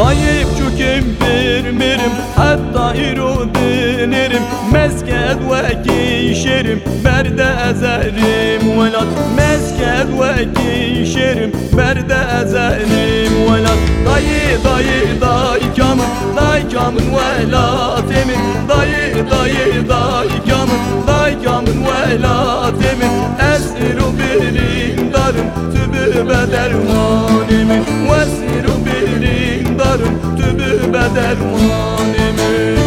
Dayıp çöküm birmirim hatta irodinirim Mesket ve kişerim berde ezerim velat Mesket ve kişerim berde ezerim velat Dayı dayı daykamın velatimin Dayı dayı daykamın velatimin Esiru birin darım tübü bedermanimin Esiru birin darım tübü bedermanimin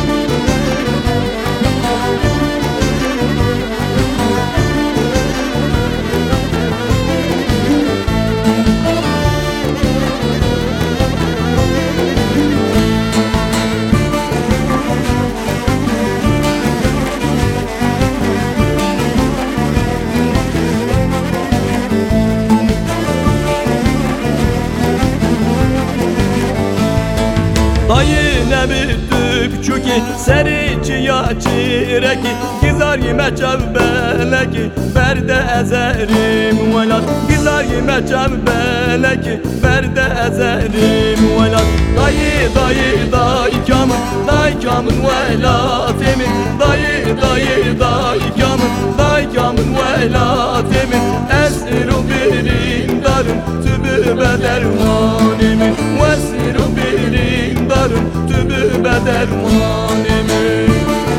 Dayı ne bittik çünkü serici ya çireki Gizar yime çevbeleki berde ezerim velat Gizar yime çevbeleki berde ezerim velat Dayı dayı daykamın velatimin Dayı dayı daykamın velatimin Esiru birin darım tübü bedermanimin Esiru birin darım tübü bedermanimin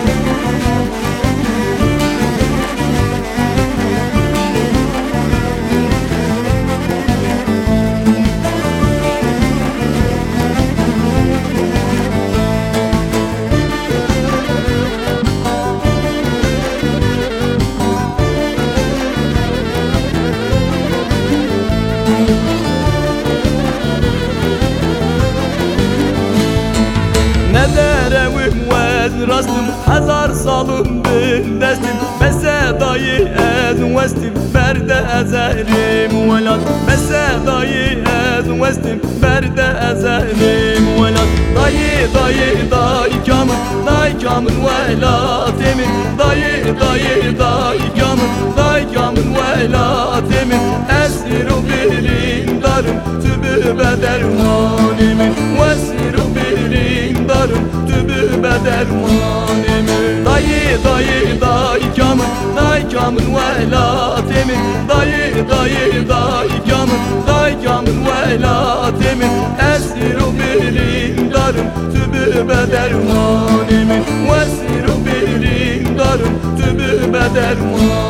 Ne derevim ve rastım Hazar salım bin destim Mesedayı ez vestim Berde ezerim velat Mesedayı ez vestim Berde ezerim velat Dayı dayı daykamın velatimin Dayı dayı daykamın velatimin Esiru birin darım tübü bedermanimin Esiru birin darım tübü bedermanimin Dayı dayı daykamın velatimin Dayı dayı daykamın velatimin Esiru birin darım tübü bedermanimin Esiru birin darım tübü bedermanimin